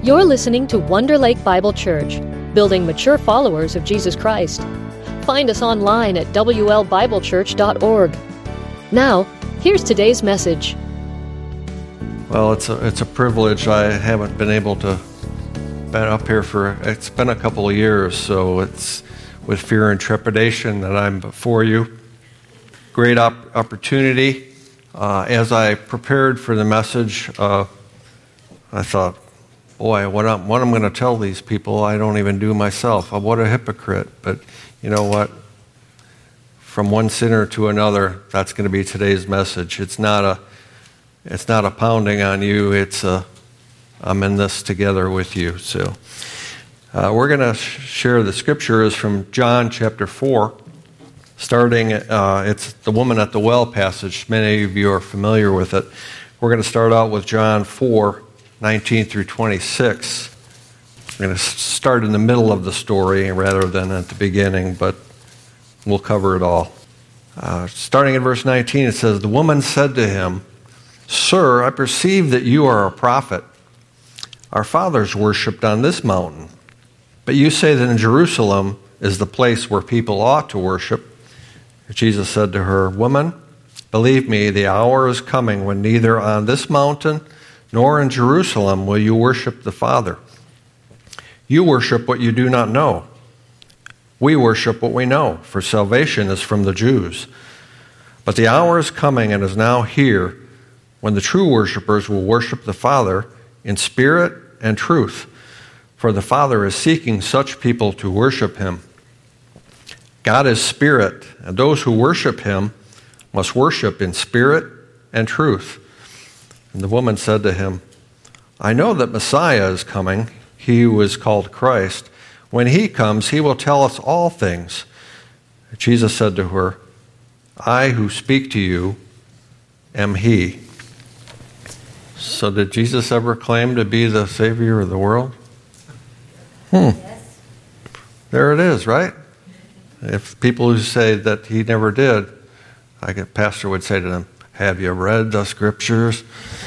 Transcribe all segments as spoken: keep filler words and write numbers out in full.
You're listening to Wonder Lake Bible Church, building mature followers of Jesus Christ. Find us online at w l bible church dot org. Now, here's today's message. Well, it's a, it's a privilege. I haven't been able to been up here for, it's been a couple of years, so it's with fear and trepidation that I'm before you. Great op- opportunity. Uh, as I prepared for the message, uh, I thought, boy, what I'm, what I'm going to tell these people, I don't even do myself. Uh, what a hypocrite. But you know what? From one sinner to another, that's going to be today's message. It's not a, it's not a pounding on you. It's a, I'm in this together with you. So uh, we're going to sh- share the scripture is from John chapter four, starting, uh, it's the woman at the well passage. Many of you are familiar with it. We're going to start out with John four, nineteen through twenty-six. I'm going to start in the middle of the story rather than at the beginning, but we'll cover it all. Uh, starting in verse nineteen, it says, "The woman said to him, 'Sir, I perceive that you are a prophet. Our fathers worshipped on this mountain, but you say that in Jerusalem is the place where people ought to worship.' Jesus said to her, 'Woman, believe me, the hour is coming when neither on this mountain nor in Jerusalem will you worship the Father. You worship what you do not know. We worship what we know, for salvation is from the Jews. But the hour is coming and is now here when the true worshipers will worship the Father in spirit and truth, for the Father is seeking such people to worship him. God is spirit, and those who worship him must worship in spirit and truth.' And the woman said to him, 'I know that Messiah is coming, he who is called Christ. When he comes, he will tell us all things.' Jesus said to her, 'I who speak to you am he.'" So did Jesus ever claim to be the Savior of the world? Hmm. There it is, right? If people who say that he never did, I guess pastor would say to them, "Have you read the scriptures?"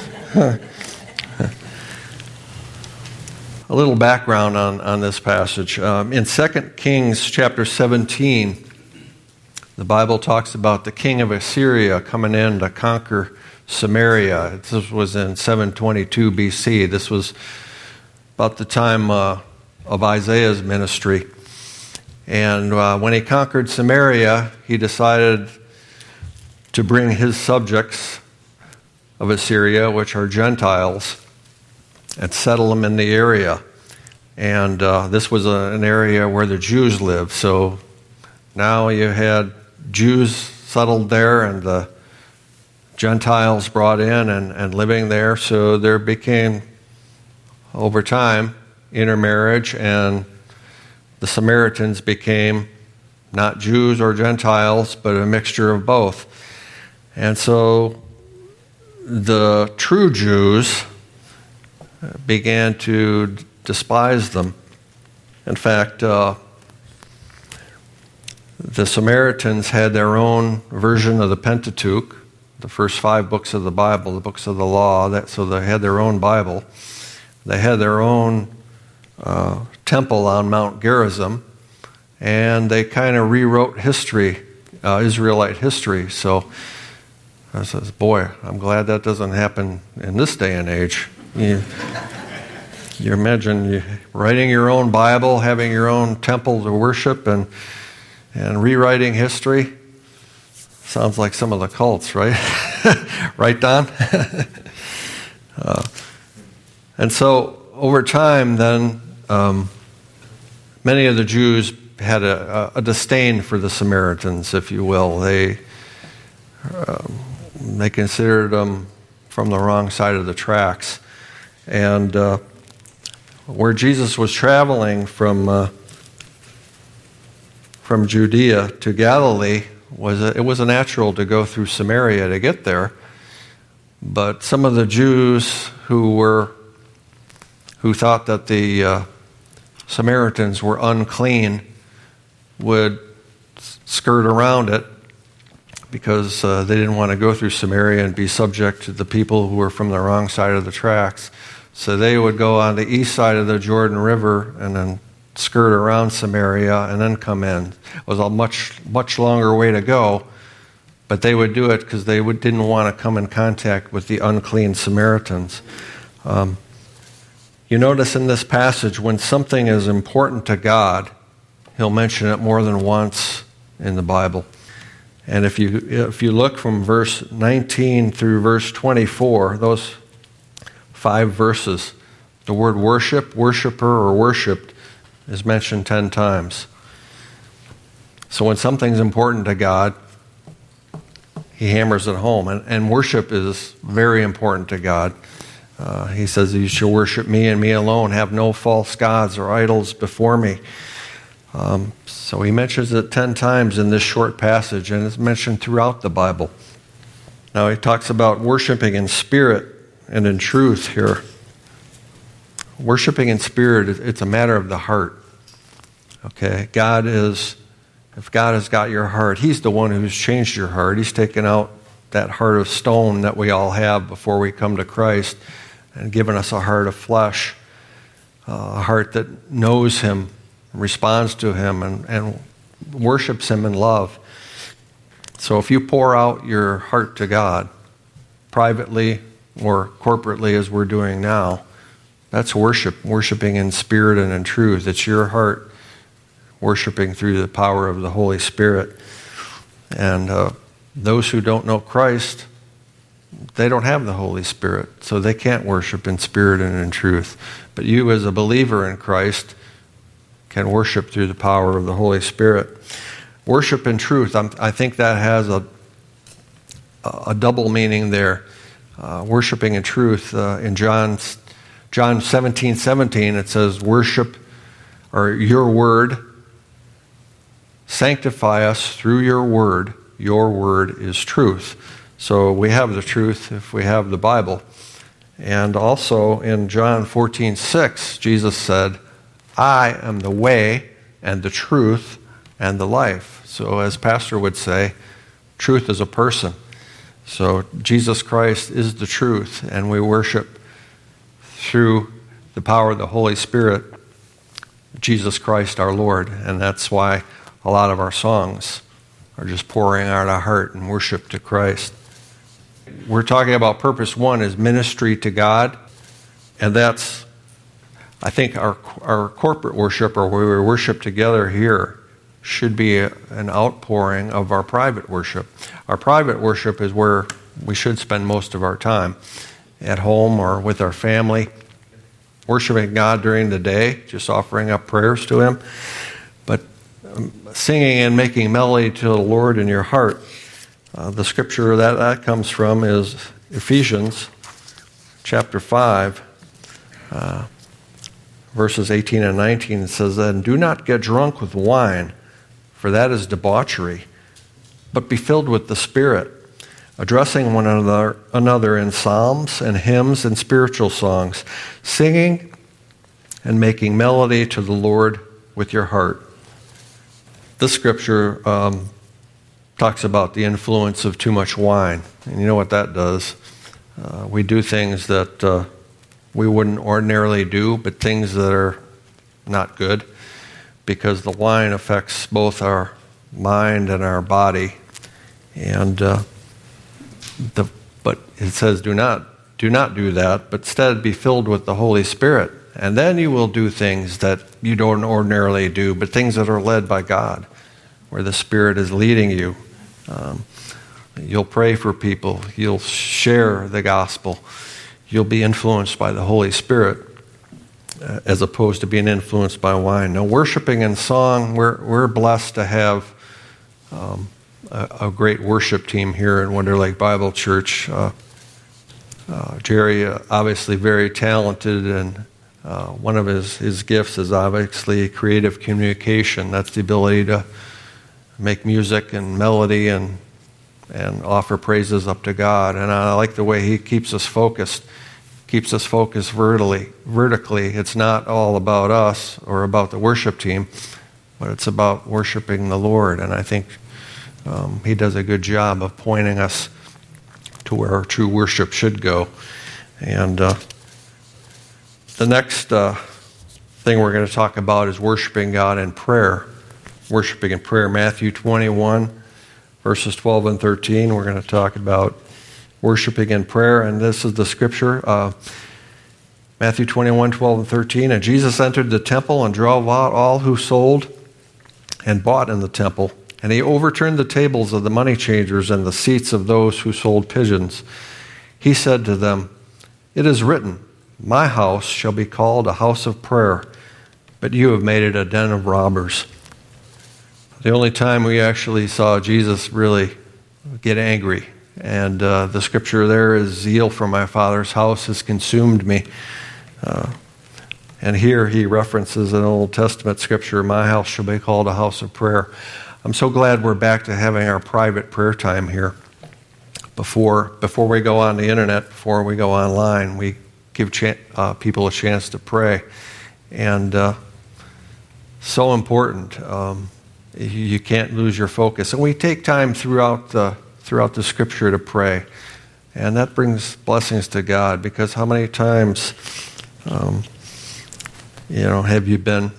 A little background on, on this passage. Um, in Second Kings chapter seventeen, the Bible talks about the king of Assyria coming in to conquer Samaria. This was in seven twenty-two B C. This was about the time uh, of Isaiah's ministry. And uh, when he conquered Samaria, he decided to bring his subjects of Assyria, which are Gentiles, and settle them in the area. And uh, this was a, an area where the Jews lived. So now you had Jews settled there and the Gentiles brought in and, and living there. So there became, over time, intermarriage, and the Samaritans became not Jews or Gentiles, but a mixture of both. And so the true Jews began to despise them. In fact, uh, the Samaritans had their own version of the Pentateuch, the first five books of the Bible, the books of the law. That, so they had their own Bible. They had their own uh, temple on Mount Gerizim, and they kind of rewrote history, uh, Israelite history. So I says, boy, I'm glad that doesn't happen in this day and age. You, you imagine you writing your own Bible, having your own temple to worship, and and rewriting history. Sounds like some of the cults, right? Right, Don? uh, and so over time, then, um, many of the Jews had a, a disdain for the Samaritans, if you will. They um, they considered them from the wrong side of the tracks. And uh, where Jesus was traveling from uh, from Judea to Galilee, was a, it was a natural to go through Samaria to get there. But some of the Jews who were who thought that the uh, Samaritans were unclean would skirt around it because uh, they didn't want to go through Samaria and be subject to the people who were from the wrong side of the tracks. So they would go on the east side of the Jordan River and then skirt around Samaria and then come in. It was a much, much longer way to go, but they would do it because they would, didn't want to come in contact with the unclean Samaritans. Um, you notice in this passage, when something is important to God, he'll mention it more than once in the Bible. And if you if you look from verse nineteen through verse twenty-four, those five verses, the word worship, worshiper, or worshipped is mentioned ten times. So when something's important to God, he hammers it home. And, and worship is very important to God. Uh, he says, you shall worship me and me alone. Have no false gods or idols before me. Um, so he mentions it ten times in this short passage, and it's mentioned throughout the Bible. Now he talks about worshiping in spirit and in truth here. Worshiping in spirit, it's a matter of the heart. Okay, God is, if God has got your heart, he's the one who's changed your heart. He's taken out that heart of stone that we all have before we come to Christ and given us a heart of flesh, uh, a heart that knows him, responds to him, and, and worships him in love. So if you pour out your heart to God, privately or corporately as we're doing now, that's worship, worshiping in spirit and in truth. It's your heart worshiping through the power of the Holy Spirit. And uh, those who don't know Christ, they don't have the Holy Spirit, so they can't worship in spirit and in truth. But you as a believer in Christ can worship through the power of the Holy Spirit. Worship in truth, I'm, I think that has a, a double meaning there. Uh, worshiping in truth, uh, in John's, John seventeen seventeen, it says, worship, or your word, sanctify us through your word. Your word is truth. So we have the truth if we have the Bible. And also in John fourteen six, Jesus said, I am the way and the truth and the life. So as Pastor would say, truth is a person. So Jesus Christ is the truth, and we worship through the power of the Holy Spirit, Jesus Christ our Lord. And that's why a lot of our songs are just pouring out our heart in worship to Christ. We're talking about purpose one is ministry to God, and that's, I think, our our corporate worship, or where we worship together here, should be a, an outpouring of our private worship. Our private worship is where we should spend most of our time, at home or with our family, worshiping God during the day, just offering up prayers to Him. But um, singing and making melody to the Lord in your heart, uh, the scripture that that comes from is Ephesians chapter five, uh, verses eighteen and nineteen. It says, "And do not get drunk with wine, for that is debauchery, but be filled with the Spirit, addressing one another, another in psalms and hymns and spiritual songs, singing and making melody to the Lord with your heart." This scripture um, talks about the influence of too much wine. And you know what that does? Uh, we do things that uh, we wouldn't ordinarily do, but things that are not good, because the wine affects both our mind and our body. And uh, the but it says, do not do not do that, but instead be filled with the Holy Spirit. And then you will do things that you don't ordinarily do, but things that are led by God, where the Spirit is leading you. Um, you'll pray for people. You'll share the gospel. You'll be influenced by the Holy Spirit, uh, as opposed to being influenced by wine. Now, worshiping in song, we're we're blessed to have um, a, a great worship team here in Wonder Lake Bible Church. Uh, uh, Jerry, uh, obviously very talented, and uh, one of his, his gifts is obviously creative communication. That's the ability to make music and melody and and offer praises up to God. And I like the way he keeps us focused, keeps us focused vertically. Vertically, it's not all about us or about the worship team, but it's about worshiping the Lord. And I think um, he does a good job of pointing us to where our true worship should go. And uh, The next uh, thing we're going to talk about is worshiping God in prayer. Worshiping in prayer. Matthew twenty-one, verses twelve and thirteen. We're going to talk about worshiping in prayer, and this is the scripture. Uh, Matthew twenty-one, twelve and thirteen. And Jesus entered the temple and drove out all who sold and bought in the temple. And he overturned the tables of the money changers and the seats of those who sold pigeons. He said to them, "It is written, my house shall be called a house of prayer, but you have made it a den of robbers." The only time we actually saw Jesus really get angry, and uh, the scripture there is, "Zeal for my Father's house has consumed me." Uh, and here he references an Old Testament scripture, "My house shall be called a house of prayer." I'm so glad we're back to having our private prayer time here. Before before we go on the internet, before we go online, we give ch- uh, people a chance to pray. And uh, so important. Um, you, you can't lose your focus. And we take time throughout the, throughout the scripture to pray. And that brings blessings to God, because how many times, um, you know, have you been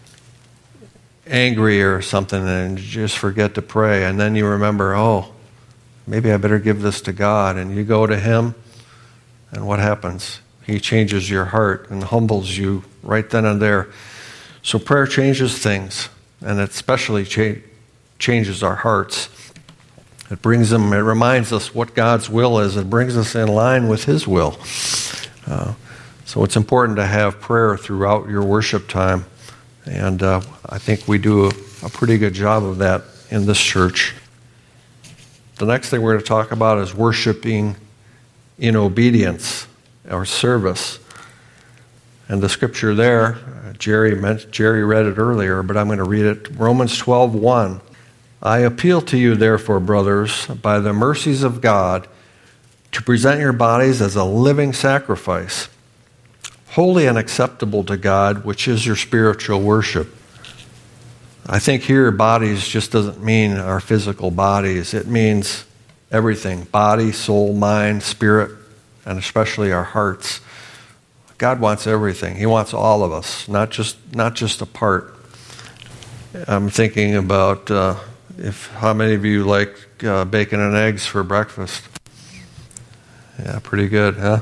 angry or something and you just forget to pray, and then you remember, oh, maybe I better give this to God, and you go to Him, and what happens? He changes your heart and humbles you right then and there. So prayer changes things, and it especially cha- changes our hearts. It brings them, it reminds us what God's will is. It brings us in line with His will. Uh, so it's important to have prayer throughout your worship time. And uh, I think we do a, a pretty good job of that in this church. The next thing we're going to talk about is worshiping in obedience or service. And the scripture there, uh, Jerry meant, Jerry read it earlier, but I'm going to read it. Romans twelve one. "I appeal to you, therefore, brothers, by the mercies of God, to present your bodies as a living sacrifice, holy and acceptable to God, which is your spiritual worship." I think here bodies just doesn't mean our physical bodies. It means everything: body, soul, mind, spirit, and especially our hearts. God wants everything. He wants all of us, not just not just a part. I'm thinking about uh, if how many of you like uh, bacon and eggs for breakfast? Yeah, pretty good, huh?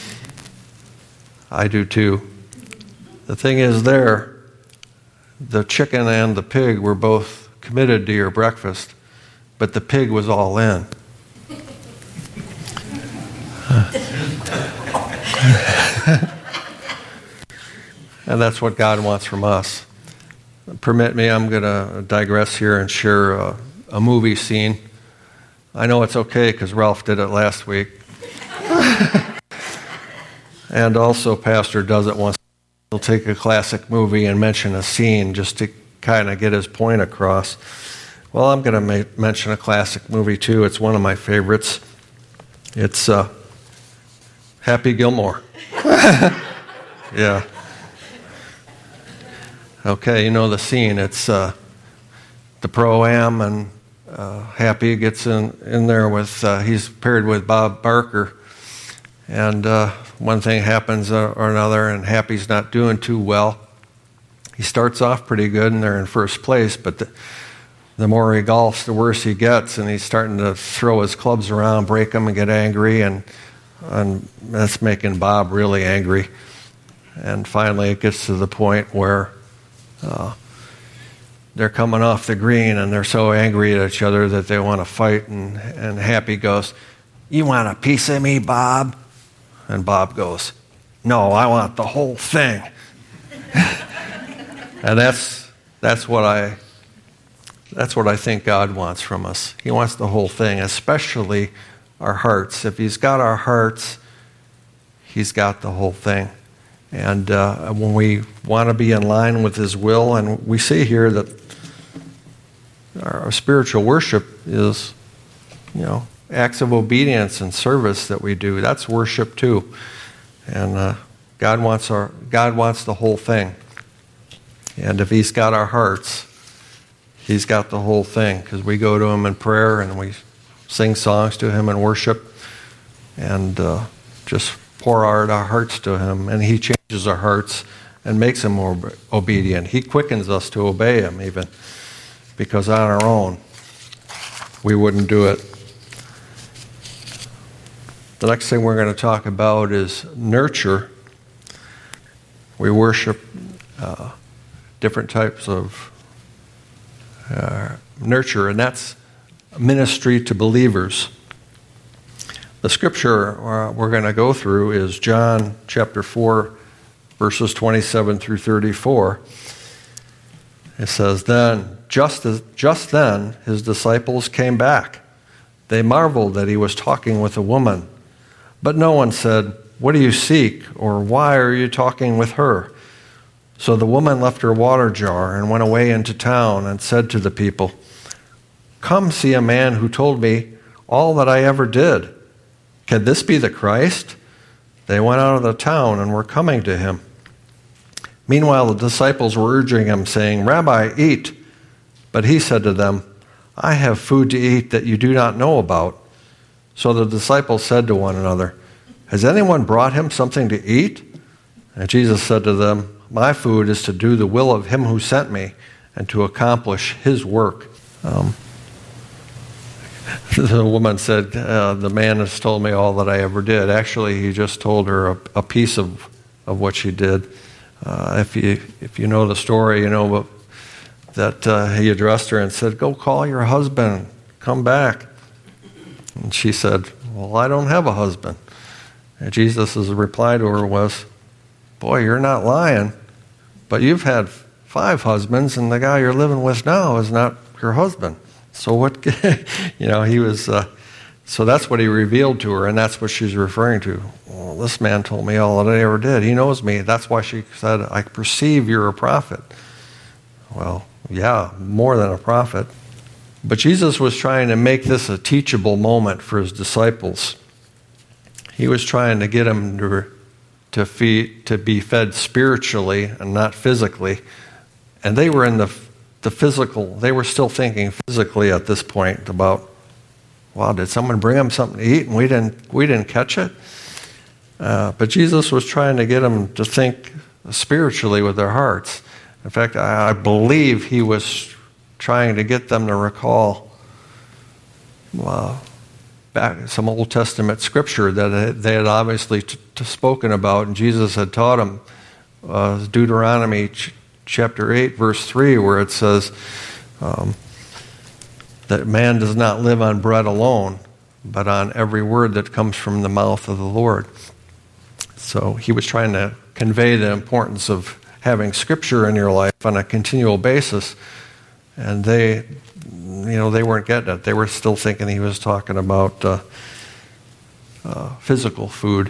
I do too. The thing is there, the chicken and the pig were both committed to your breakfast, but the pig was all in. And that's what God wants from us. Permit me, I'm going to digress here and share a, a movie scene. I know it's okay because Ralph did it last week. And also, Pastor does it once. He'll take a classic movie and mention a scene just to kind of get his point across. Well, I'm going to ma- mention a classic movie too. It's one of my favorites. It's uh, Happy Gilmore. Yeah. Okay, you know the scene. It's uh, the Pro-Am, and uh, Happy gets in, in there with, uh, he's paired with Bob Barker. And uh, one thing happens or another, and Happy's not doing too well. He starts off pretty good, and they're in first place, but the, the more he golfs, the worse he gets, and he's starting to throw his clubs around, break them, and get angry, and, and that's making Bob really angry. And finally it gets to the point where uh, they're coming off the green, and they're so angry at each other that they want to fight, and, and Happy goes, "You want a piece of me, Bob?" And Bob goes, "No, I want the whole thing." And that's that's what I that's what I think God wants from us. He wants the whole thing, especially our hearts. If He's got our hearts, He's got the whole thing. And uh, when we want to be in line with His will, and we see here that our spiritual worship is, you know, acts of obedience and service that we do. That's worship too. And uh, God wants our God wants the whole thing. And if He's got our hearts, He's got the whole thing, because we go to Him in prayer and we sing songs to Him in worship and uh, just pour out our hearts to Him, and He changes changes our hearts and makes them more obedient. He quickens us to obey him even, because on our own, we wouldn't do it. The next thing we're going to talk about is nurture. We worship uh, different types of uh, nurture, and that's ministry to believers. The scripture uh, we're going to go through is John chapter four, verses twenty-seven through thirty-four. It says, Then, just as just then, his disciples came back. They marveled that he was talking with a woman. But no one said, What do you seek? Or why are you talking with her? So the woman left her water jar and went away into town and said to the people, Come see a man who told me all that I ever did. Can this be the Christ? They went out of the town and were coming to him. Meanwhile, the disciples were urging him, saying, Rabbi, eat. But he said to them, I have food to eat that you do not know about. So the disciples said to one another, Has anyone brought him something to eat? And Jesus said to them, My food is to do the will of him who sent me and to accomplish his work. Um, the woman said, uh, The man has told me all that I ever did. Actually, he just told her a, a piece of, of what she did. Uh, if you if you know the story, you know that uh, he addressed her and said, Go call your husband, come back. And she said, Well, I don't have a husband. And Jesus' reply to her was, Boy, you're not lying, but you've had five husbands, and the guy you're living with now is not your husband. So what, you know, he was, uh, so that's what he revealed to her, and that's what she's referring to. Well, this man told me all that I ever did. He knows me. That's why she said, I perceive you're a prophet. Well, yeah, more than a prophet. But Jesus was trying to make this a teachable moment for his disciples. He was trying to get them to, to, feed, to be fed spiritually and not physically. And they were in the, the physical, they were still thinking physically at this point about, wow, did someone bring them something to eat and we didn't, we didn't catch it? Uh, but Jesus was trying to get them to think spiritually with their hearts. In fact, I, I believe he was trying to get them to recall uh, back some Old Testament scripture that they had obviously t- t- spoken about, and Jesus had taught them. Uh, Deuteronomy ch- chapter eight, verse three, where it says um, that man does not live on bread alone, but on every word that comes from the mouth of the Lord. So he was trying to convey the importance of having scripture in your life on a continual basis. And they, you know, they weren't getting it. They were still thinking he was talking about uh, uh, physical food.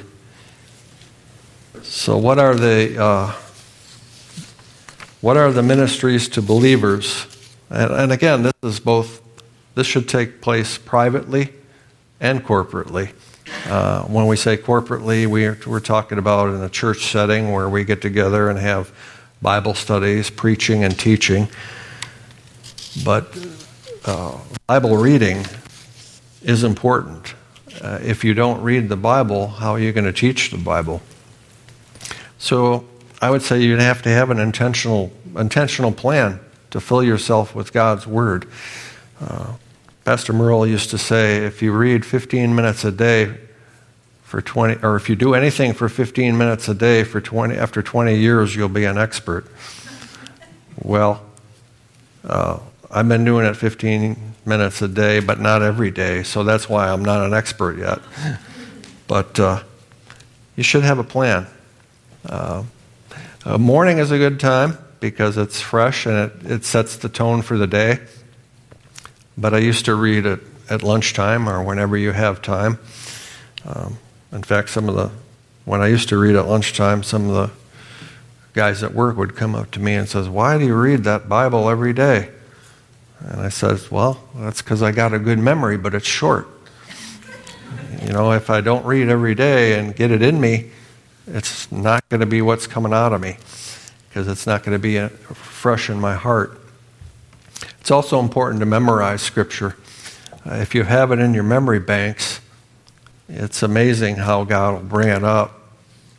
So, what are the uh, what are the ministries to believers? And, and again, this is both. This should take place privately and corporately. Uh, when we say corporately, we're we're talking about in a church setting where we get together and have Bible studies, preaching, and teaching. But uh, Bible reading is important. Uh, if you don't read the Bible, how are you going to teach the Bible? So I would say you'd have to have an intentional intentional plan to fill yourself with God's Word. Uh, Pastor Merle used to say, if you read fifteen minutes a day for twenty, or if you do anything for fifteen minutes a day for twenty, after twenty years, you'll be an expert. Well, uh, I've been doing it fifteen minutes a day, but not every day, so that's why I'm not an expert yet. But uh, you should have a plan. Uh, a morning is a good time because it's fresh and it, it sets the tone for the day. But I used to read it at lunchtime or whenever you have time. Um, in fact, some of the when I used to read at lunchtime, some of the guys at work would come up to me and says, "Why do you read that Bible every day?" And I said, well, that's because I got a good memory, but it's short. You know, if I don't read every day and get it in me, it's not going to be what's coming out of me because it's not going to be fresh in my heart. It's also important to memorize Scripture. Uh, if you have it in your memory banks, it's amazing how God will bring it up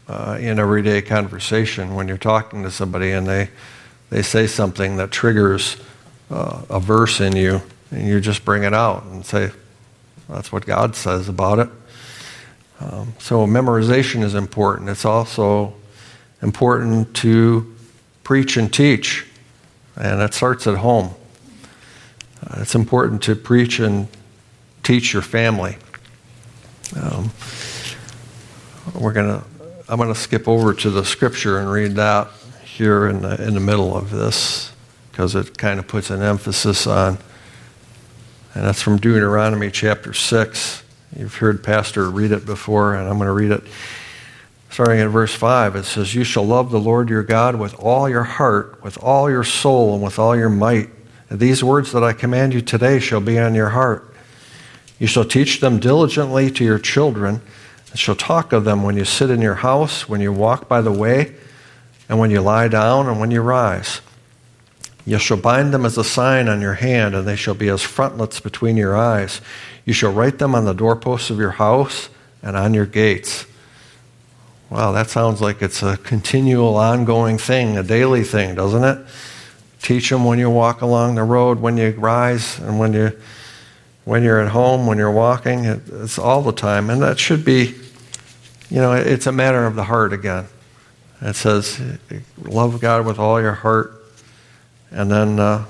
uh, in everyday conversation when you're talking to somebody and they, they say something that triggers uh, a verse in you, and you just bring it out and say, that's what God says about it. Um, so memorization is important. It's also important to preach and teach, and it starts at home. Uh, it's important to preach and teach your family. Um, we're gonna. I'm gonna skip over to the scripture and read that here in the in the middle of this, because it kind of puts an emphasis on. And that's from Deuteronomy chapter six. You've heard Pastor read it before, and I'm going to read it. Starting at verse five, it says, "You shall love the Lord your God with all your heart, with all your soul, and with all your might. And these words that I command you today shall be on your heart. You shall teach them diligently to your children, and shall talk of them when you sit in your house, when you walk by the way, and when you lie down, and when you rise. You shall bind them as a sign on your hand, and they shall be as frontlets between your eyes. You shall write them on the doorposts of your house and on your gates." Wow, that sounds like it's a continual, ongoing thing, a daily thing, doesn't it? Teach them when you walk along the road, when you rise, and when you when you're at home, when you're walking. It's all the time, and that should be, you know, it's a matter of the heart again. It says, love God with all your heart. And then uh,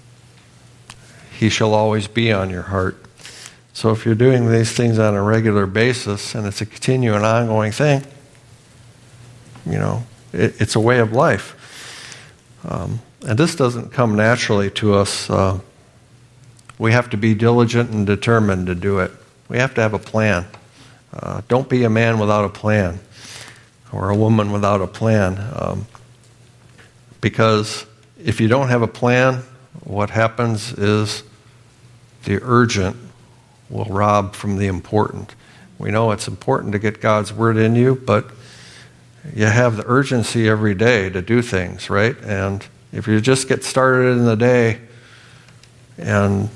he shall always be on your heart. So if you're doing these things on a regular basis and it's a continuing, ongoing thing, you know, it, it's a way of life. Um, and this doesn't come naturally to us. Uh, we have to be diligent and determined to do it. We have to have a plan. Uh, don't be a man without a plan, or a woman without a plan. Um, because if you don't have a plan, what happens is the urgent will rob from the important. We know it's important to get God's word in you, but you have the urgency every day to do things, right? And if you just get started in the day and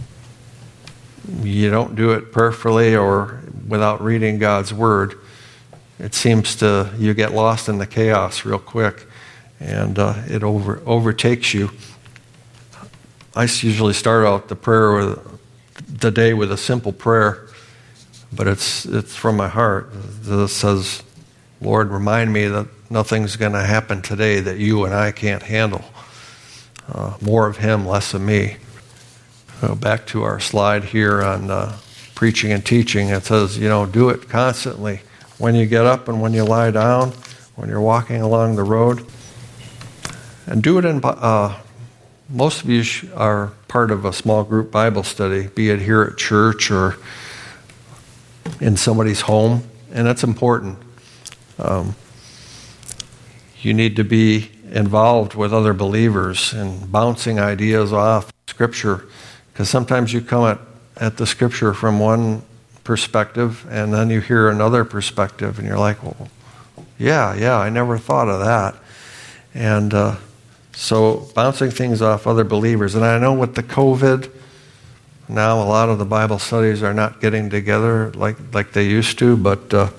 you don't do it perfectly or without reading God's word, it seems to, you get lost in the chaos real quick. And uh, it over, overtakes you. I usually start out the prayer with the day with a simple prayer, but it's it's from my heart. It says, "Lord, remind me that nothing's going to happen today that you and I can't handle. Uh, more of Him, less of me." Uh, back to our slide here on uh, preaching and teaching. It says, you know, do it constantly. When you get up and when you lie down, when you're walking along the road. And do it in, uh, most of you are part of a small group Bible study, be it here at church or in somebody's home, and that's important. Um, you need to be involved with other believers and bouncing ideas off Scripture, because sometimes you come at, at the Scripture from one perspective, and then you hear another perspective, and you're like, well, yeah, yeah, I never thought of that. And uh, so bouncing things off other believers. And I know with the COVID, now a lot of the Bible studies are not getting together like, like they used to, but uh,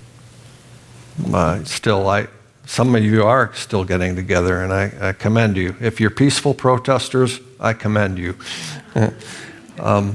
uh, still, I, some of you are still getting together, and I, I commend you. If you're peaceful protesters, I commend you. um,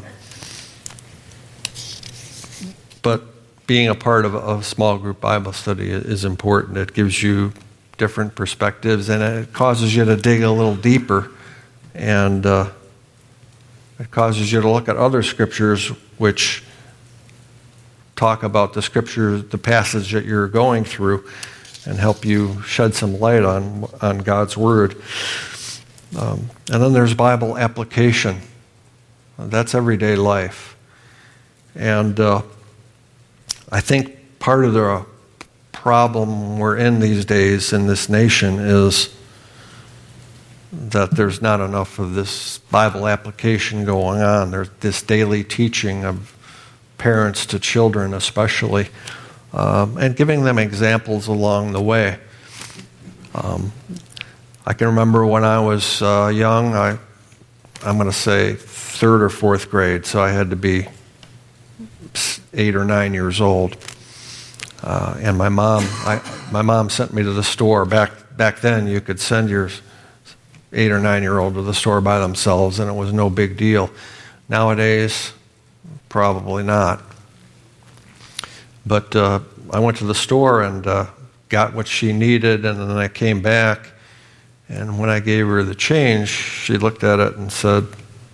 but being a part of a, a small group Bible study is important. It gives you different perspectives, and it causes you to dig a little deeper, and uh, it causes you to look at other scriptures which talk about the scripture, the passage that you're going through, and help you shed some light on on God's word. Um, and then there's Bible application. That's everyday life. And uh, I think part of the problem we're in these days in this nation is that there's not enough of this Bible application going on. There's this daily teaching of parents to children especially, um, and giving them examples along the way. Um, I can remember when I was uh, young, I, I'm going to say third or fourth grade, so I had to be eight or nine years old. Uh, and my mom, I, my mom sent me to the store. Back back then, you could send your eight or nine year old to the store by themselves, and it was no big deal. Nowadays, probably not. But uh, I went to the store and uh, got what she needed, and then I came back. And when I gave her the change, she looked at it and said,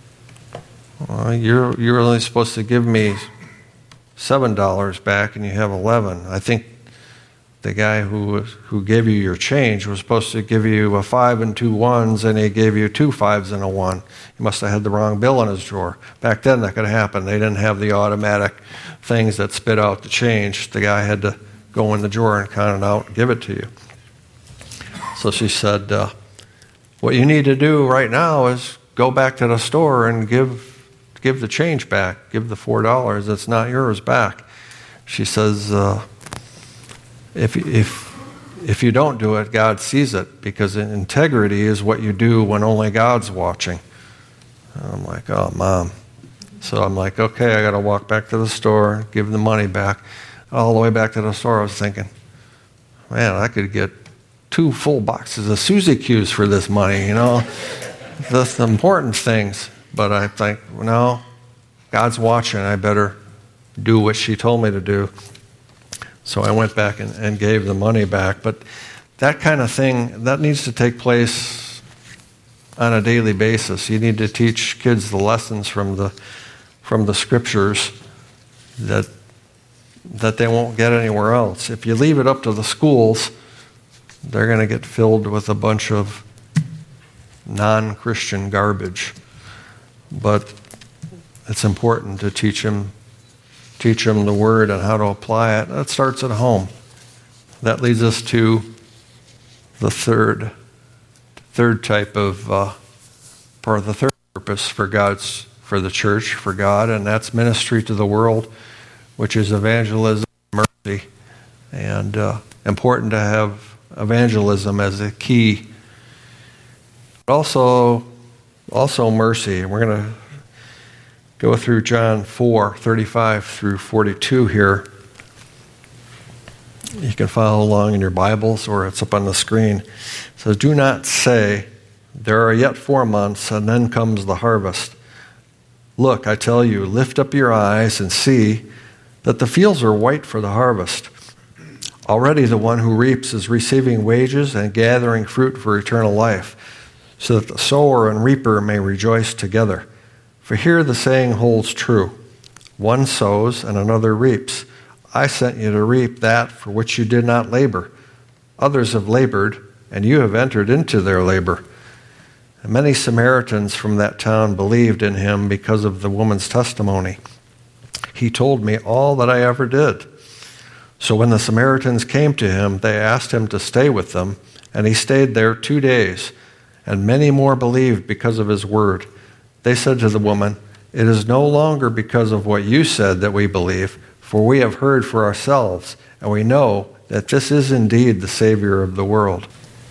well, "You're you're only supposed to give me seven dollars back, and you have eleven. I think the guy who who gave you your change was supposed to give you a five and two ones, and he gave you two fives and a one. He must have had the wrong bill in his drawer." Back then, that could happen. They didn't have the automatic things that spit out the change. The guy had to go in the drawer and count it out and give it to you. So she said, uh, "What you need to do right now is go back to the store and give give the change back. Give the four dollars that's not yours back." She says, uh, if if if you don't do it, God sees it, because integrity is what you do when only God's watching. And I'm like, "Oh, Mom." So I'm like, okay, I got to walk back to the store, give the money back. All the way back to the store, I was thinking, man, I could get two full boxes of Suzy Q's for this money, you know. That's the important things. But I think, no, God's watching. I better do what she told me to do. So I went back and, and gave the money back. But that kind of thing, that needs to take place on a daily basis. You need to teach kids the lessons from the from the scriptures that that they won't get anywhere else. If you leave it up to the schools, they're going to get filled with a bunch of non-Christian garbage. But it's important to teach them, teach them the Word and how to apply it. That starts at home. That leads us to the third, third type of, uh, or the third purpose for God's, for the church, for God, and that's ministry to the world, which is evangelism and mercy. And uh, important to have evangelism as a key. But also, also mercy. And we're going to go through John four, thirty-five through forty-two here. You can follow along in your Bibles, or it's up on the screen. It says, "Do not say, 'There are yet four months, and then comes the harvest.' Look, I tell you, lift up your eyes and see that the fields are white for the harvest. Already the one who reaps is receiving wages and gathering fruit for eternal life, so that the sower and reaper may rejoice together. For here the saying holds true, one sows and another reaps. I sent you to reap that for which you did not labor. Others have labored, and you have entered into their labor." And many Samaritans from that town believed in him because of the woman's testimony. "He told me all that I ever did." So when the Samaritans came to him, they asked him to stay with them, and he stayed there two days. And many more believed because of his word. They said to the woman, "It is no longer because of what you said that we believe, for we have heard for ourselves, and we know that this is indeed the Savior of the world."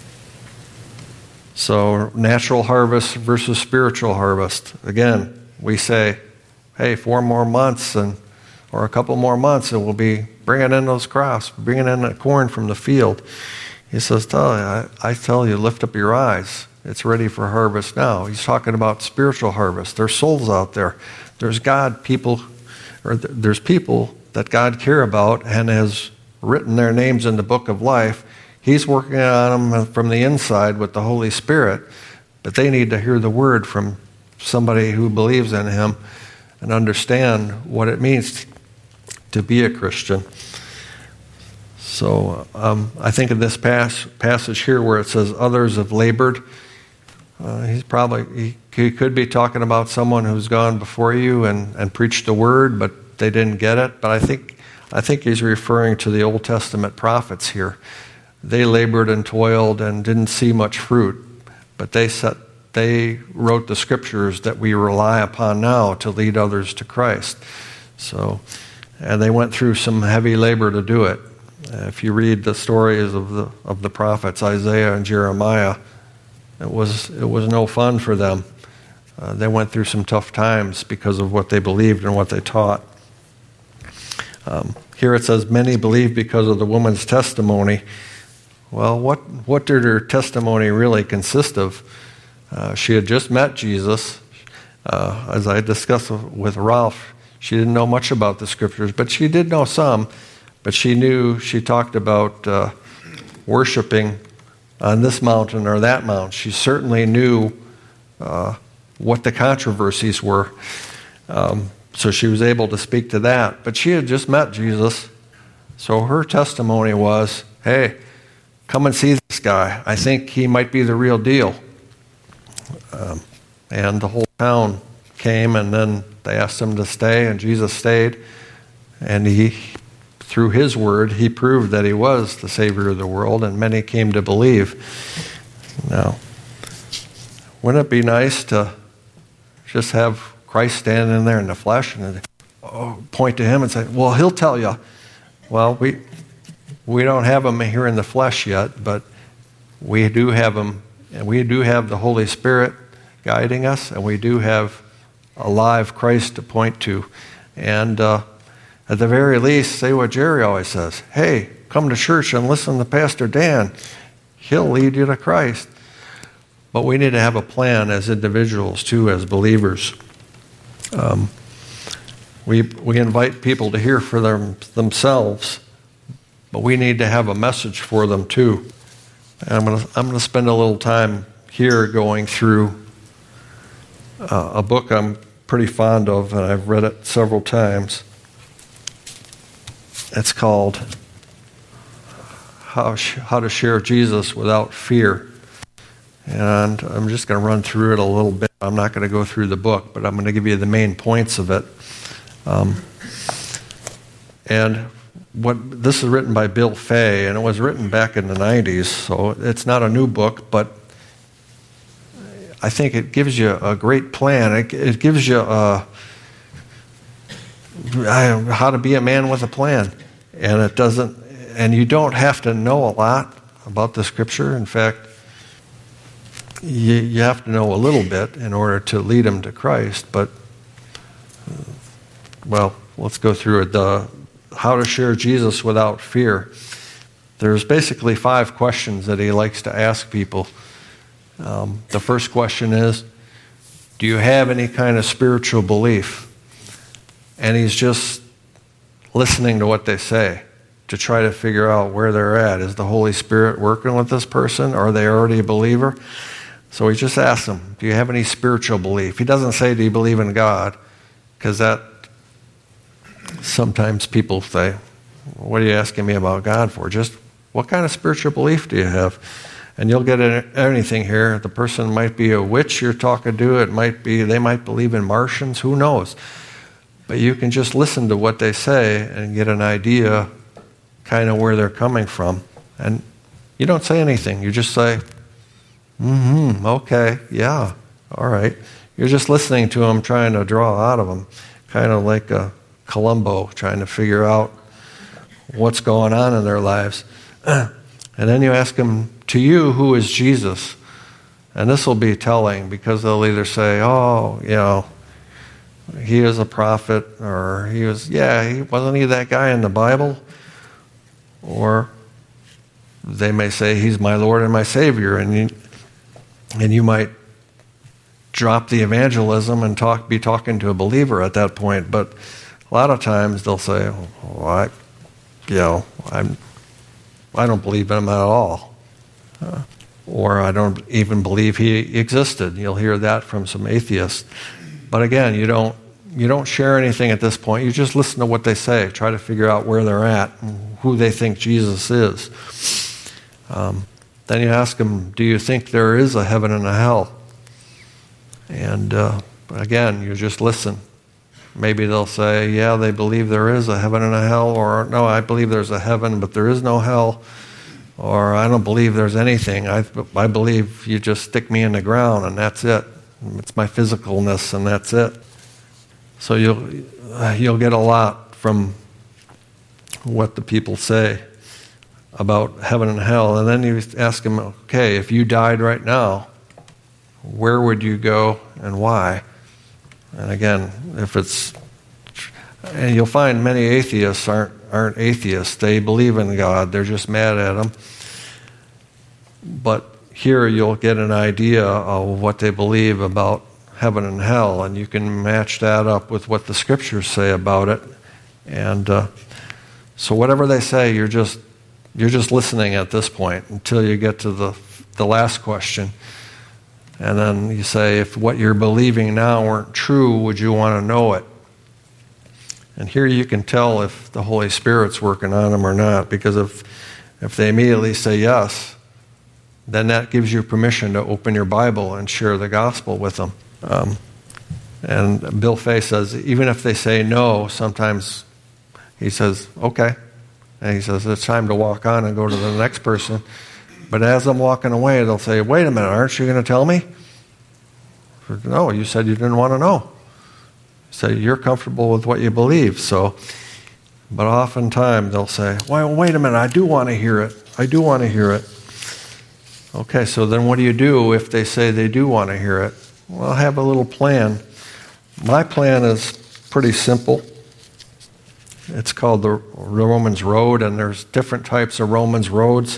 So natural harvest versus spiritual harvest. Again, we say, hey, four more months and or a couple more months and we'll be bringing in those crops, bringing in the corn from the field. He says, tell you, I, I tell you, lift up your eyes. It's ready for harvest now. He's talking about spiritual harvest. There's souls out there. There's God people, or th- there's people that God care about and has written their names in the book of life. He's working on them from the inside with the Holy Spirit, but they need to hear the word from somebody who believes in him and understand what it means to be a Christian. So um, I think of this pas- passage here where it says others have labored. Uh, he's probably he, he could be talking about someone who's gone before you and, and preached the word, but they didn't get it. But I think I think he's referring to the Old Testament prophets here. They labored and toiled and didn't see much fruit, but they set they wrote the scriptures that we rely upon now to lead others to Christ. So, and they went through some heavy labor to do it. Uh, if you read the stories of the of the prophets Isaiah and Jeremiah, it was it was no fun for them. Uh, they went through some tough times because of what they believed and what they taught. Um, here it says, many believe because of the woman's testimony. Well, what, what did her testimony really consist of? Uh, she had just met Jesus. Uh, as I discussed with Ralph, she didn't know much about the scriptures, but she did know some. But she knew, she talked about uh, worshiping on this mountain or that mountain. She certainly knew uh, what the controversies were. Um, so she was able to speak to that. But she had just met Jesus. So her testimony was, hey, come and see this guy. I think he might be the real deal. Um, and the whole town came, and then they asked him to stay, and Jesus stayed. And he, through his word, he proved that he was the Savior of the world, and many came to believe. Now, wouldn't it be nice to just have Christ standing there in the flesh and point to him and say, well, he'll tell you. Well, we we don't have him here in the flesh yet, but we do have him, and we do have the Holy Spirit guiding us, and we do have a live Christ to point to. And uh, at the very least, say what Jerry always says, hey, come to church and listen to Pastor Dan. He'll lead you to Christ. But we need to have a plan as individuals, too, as believers. Um, we we invite people to hear for them, themselves, but we need to have a message for them, too. And I'm going to I'm going to spend a little time here going through uh, a book I'm pretty fond of, and I've read it several times. It's called How, How to Share Jesus Without Fear. And I'm just going to run through it a little bit. I'm not going to go through the book, but I'm going to give you the main points of it. Um, and what this is written by Bill Fay, and it was written back in the nineties, so it's not a new book, but I think it gives you a great plan. It, it gives you a, how to be a man with a plan. And it doesn't, and you don't have to know a lot about the scripture. In fact, you, you have to know a little bit in order to lead them to Christ. But, well, let's go through it. The How to Share Jesus Without Fear. There's basically five questions that he likes to ask people. Um, the first question is, do you have any kind of spiritual belief? And he's just listening to what they say to try to figure out where they're at. Is the Holy Spirit working with this person? Are they already a believer? So he just asks them, do you have any spiritual belief? He doesn't say, do you believe in God? Because that, sometimes people say, what are you asking me about God for? Just what kind of spiritual belief do you have? And you'll get anything here. The person might be a witch you're talking to. It might be, they might believe in Martians. Who knows? But you can just listen to what they say and get an idea kind of where they're coming from. And you don't say anything. You just say, mm-hmm, okay, yeah, all right. You're just listening to them, trying to draw out of them, kind of like a Columbo trying to figure out what's going on in their lives. And then you ask them, to you, who is Jesus? And this will be telling, because they'll either say, oh, you know, he is a prophet, or he was, yeah, he, wasn't he that guy in the Bible? Or they may say, he's my Lord and my Savior, and you, and you might drop the evangelism and talk, be talking to a believer at that point. But a lot of times they'll say, oh, I, you know, I'm, I don't believe in him at all. Uh, or I don't even believe he existed. You'll hear that from some atheists. But again, you don't you don't share anything at this point. You just listen to what they say. Try to figure out where they're at, and who they think Jesus is. Um, then you ask them, do you think there is a heaven and a hell? And uh, again, you just listen. Maybe they'll say, yeah, they believe there is a heaven and a hell, or no, I believe there's a heaven, but there is no hell. Or I don't believe there's anything. I, I believe you just stick me in the ground and that's it. It's my physicalness and that's it. So you'll uh, you'll get a lot from what the people say about heaven and hell. And then you ask them, okay, if you died right now, where would you go and why? And again, if it's, and you'll find many atheists aren't aren't atheists. They believe in God. They're just mad at him. But here you'll get an idea of what they believe about heaven and hell, and you can match that up with what the scriptures say about it. And uh, so whatever they say, you're just you're just listening at this point until you get to the the last question. And then you say, if what you're believing now weren't true, would you want to know it? And here you can tell if the Holy Spirit's working on them or not, because if if they immediately say yes, then that gives you permission to open your Bible and share the gospel with them. Um, and Bill Fay says, even if they say no, sometimes he says, okay. And he says, it's time to walk on and go to the next person. But as I'm walking away, they'll say, wait a minute, aren't you going to tell me? Said, no, you said you didn't want to know. So you're comfortable with what you believe. So, but oftentimes they'll say, well, wait a minute, I do want to hear it. I do want to hear it. Okay, so then what do you do if they say they do want to hear it? Well, I have a little plan. My plan is pretty simple. It's called the Romans Road, and there's different types of Romans roads,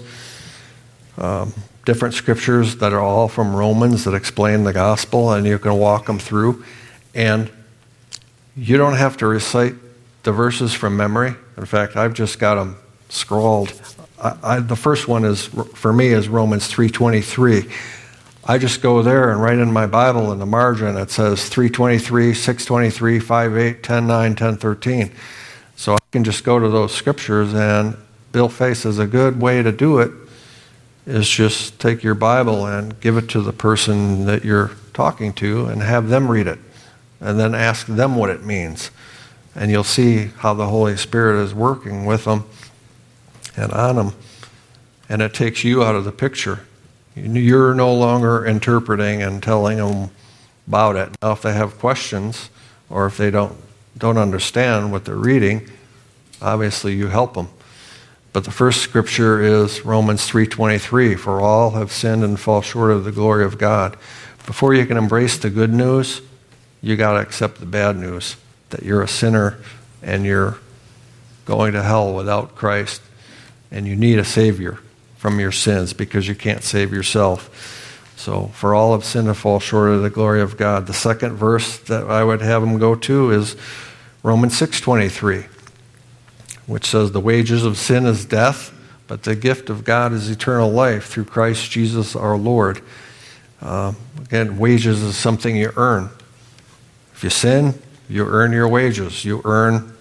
um, different scriptures that are all from Romans that explain the gospel, and you can walk them through. And you don't have to recite the verses from memory. In fact, I've just got them scrawled. I, I, the first one is, for me, is Romans three twenty-three. I just go there and write in my Bible in the margin, it says three twenty-three, six twenty-three, five eight, ten nine, ten thirteen. So I can just go to those scriptures, and Bill Fay says a good way to do it is just take your Bible and give it to the person that you're talking to and have them read it, and then ask them what it means. And you'll see how the Holy Spirit is working with them and on them, and it takes you out of the picture. You're no longer interpreting and telling them about it. Now, if they have questions or if they don't don't understand what they're reading, obviously you help them. But the first scripture is Romans three twenty-three, for all have sinned and fall short of the glory of God. Before you can embrace the good news, you got to accept the bad news, that you're a sinner and you're going to hell without Christ, and you need a Savior from your sins because you can't save yourself. So, for all have sinned and fall short of the glory of God. The second verse that I would have them go to is Romans six twenty-three, which says, the wages of sin is death, but the gift of God is eternal life through Christ Jesus our Lord. Uh, again, wages is something you earn. If you sin, you earn your wages. You earn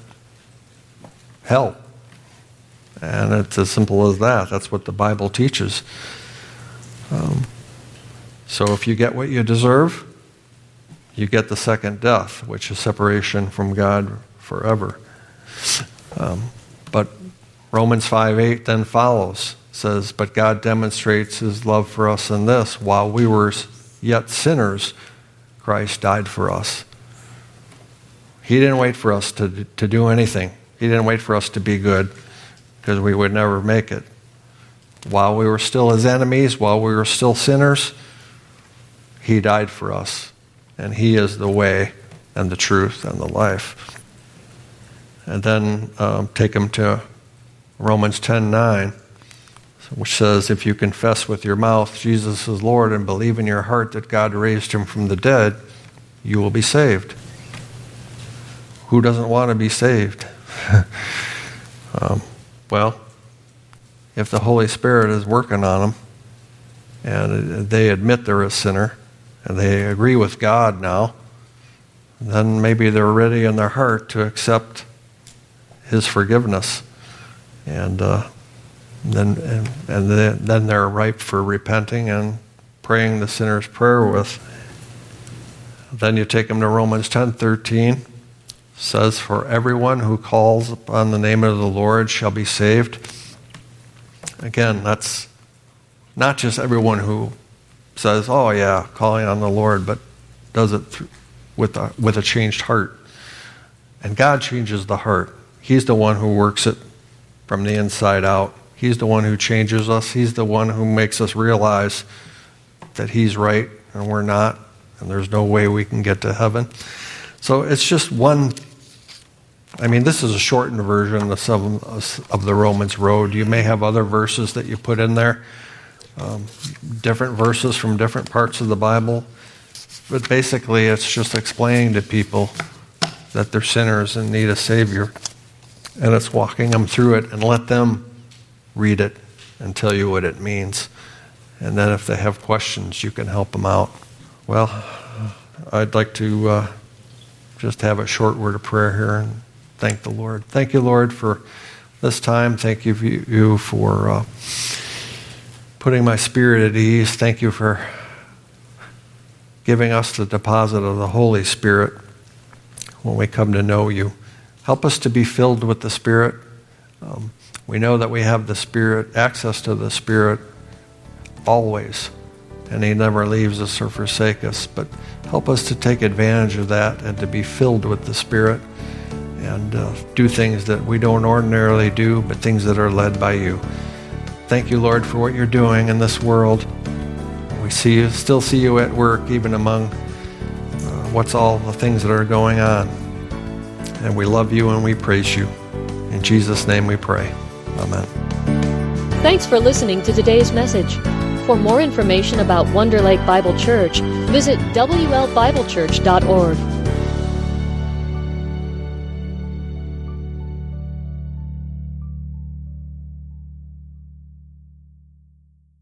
hell. And it's as simple as that. That's what the Bible teaches. Um, so if you get what you deserve, you get the second death, which is separation from God forever. Um, but Romans five eight then follows, says, but God demonstrates his love for us in this, while we were yet sinners, Christ died for us. He didn't wait for us to, to do anything. He didn't wait for us to be good, because we would never make it. While we were still his enemies, while we were still sinners, he died for us. And he is the way and the truth and the life. And then um, take them to Romans ten nine, which says, if you confess with your mouth Jesus is Lord and believe in your heart that God raised him from the dead, you will be saved. Who doesn't want to be saved? um, Well, if the Holy Spirit is working on them and they admit they're a sinner and they agree with God now, then maybe they're ready in their heart to accept his forgiveness. And uh, then and, and then they're ripe for repenting and praying the sinner's prayer with. Then you take them to Romans ten thirteen. Says, for everyone who calls upon the name of the Lord shall be saved. Again, that's not just everyone who says, oh yeah, calling on the Lord, but does it th- with a, with a changed heart. And God changes the heart. He's the one who works it from the inside out. He's the one who changes us. He's the one who makes us realize that he's right and we're not, and there's no way we can get to heaven. So it's just one I mean, this is a shortened version of some of the Romans Road. You may have other verses that you put in there, um, different verses from different parts of the Bible. But basically, it's just explaining to people that they're sinners and need a Savior. And it's walking them through it and let them read it and tell you what it means. And then if they have questions, you can help them out. Well, I'd like to uh, just have a short word of prayer here and thank the Lord. Thank you, Lord, for this time. Thank you, you for uh, putting my spirit at ease. Thank you for giving us the deposit of the Holy Spirit when we come to know you. Help us to be filled with the Spirit. Um, we know that we have the Spirit, access to the Spirit always, and He never leaves us or forsakes us. But help us to take advantage of that and to be filled with the Spirit and uh, do things that we don't ordinarily do, but things that are led by you. Thank you, Lord, for what you're doing in this world. We see you, still see you at work, even among uh, what's all the things that are going on. And we love you and we praise you. In Jesus' name we pray. Amen. Thanks for listening to today's message. For more information about Wonder Lake Bible Church, visit W L Bible Church dot org.